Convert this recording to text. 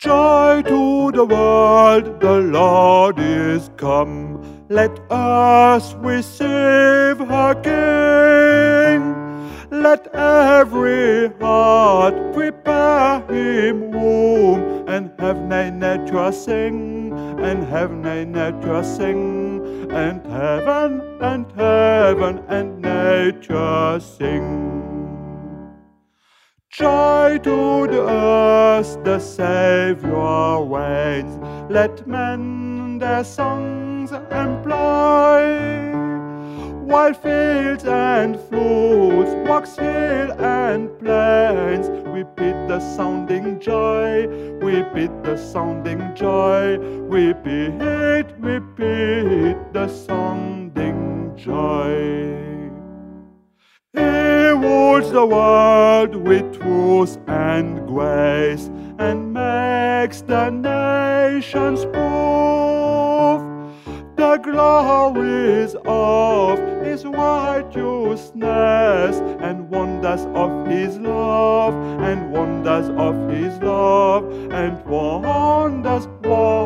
Joy to the world, the Lord is come. Let us receive her King. Let every heart prepare him room, and heaven and nature sing, and heaven and nature sing, and heaven and nature sing. Joy to the earth, the Saviour reigns. Let men their songs employ, while fields and floods, rocks, hill and plains, repeat the sounding joy, repeat the sounding joy, repeat the sounding joy. He rules the world with truth and grace, and makes the nations prove the glories of his righteousness, and wonders of his love, and wonders of his love, and wonders